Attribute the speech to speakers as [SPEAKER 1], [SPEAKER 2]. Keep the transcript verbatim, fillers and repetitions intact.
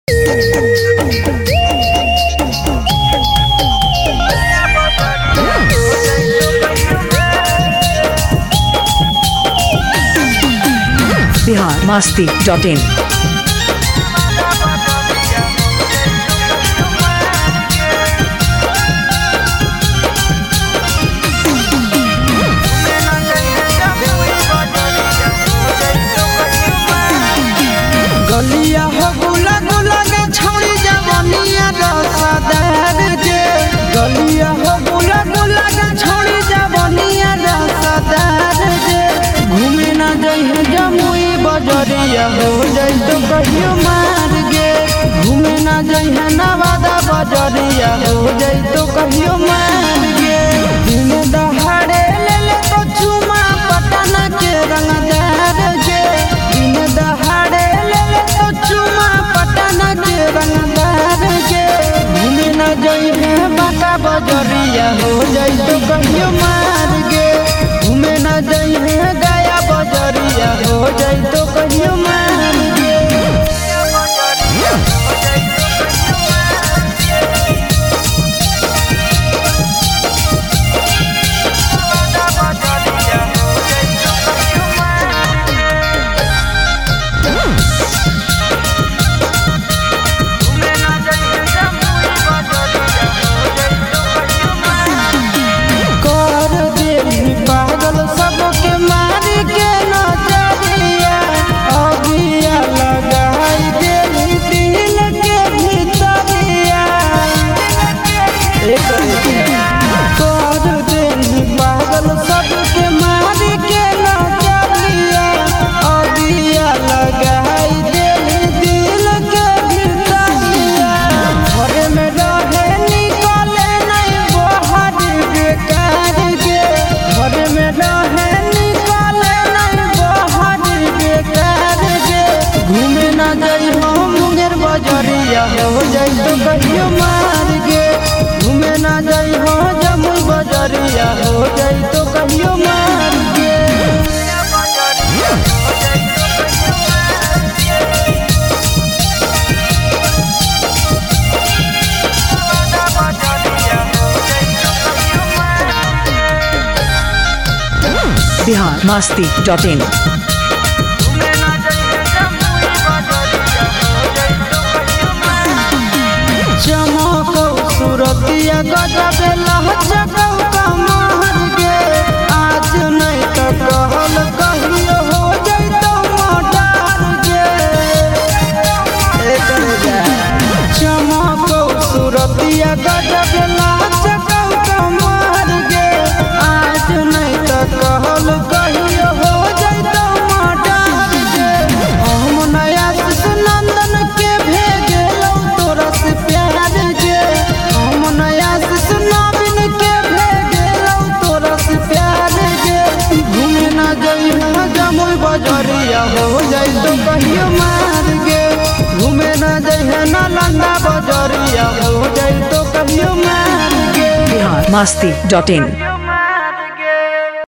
[SPEAKER 1] Bihar Masti dot in.
[SPEAKER 2] गलिया हो गुला गुला के छौड़ी जवनिया रसदार के गलिया हो गुला गुला के छौड़ी जवनिया रसदार के घूमे ना जइहे जमुई बजरिया हो जाई तो कहियो मार गे घूमे ना जइहे नवादा बजरिया हो जाई तो कहियो मार गे दिन दहाड़े ले ले तो चुमा पटना के रंगदार के दिन दहाड़े ले ले तो चुमा पटना के रंगदार के घूमे ना जइहे बाटा बजरिया हो जाई तो कहियो मार गे घूमे ना जइहे गया बजरिया हो जाई तो कहियो मार गे हो जाई तो कहियो मार गे घूमे ना जाई हो जमुई बजरिया हो जाई तो कहियो मार गे
[SPEAKER 1] बिहार मस्ती डॉट इन।
[SPEAKER 2] सूरतिया गजब लहचकौ कमहर गे आज नहीं तो कहल कहियो हो जइतो मर्डर गे चमकौ सूरतिया गजब लहचकौ कमहर गे आज नहीं तो कहल कहियो हो जइतो मर्डर गे हम नया नंदन के भेजलौ तोरा से प्यार गे बजरिया हो जाई तो कहियो मार गे घूमे ना जइहे नालंदा बजरिया हो जाई तो कहियो मार गे
[SPEAKER 1] बिहार मस्ती डॉट इन।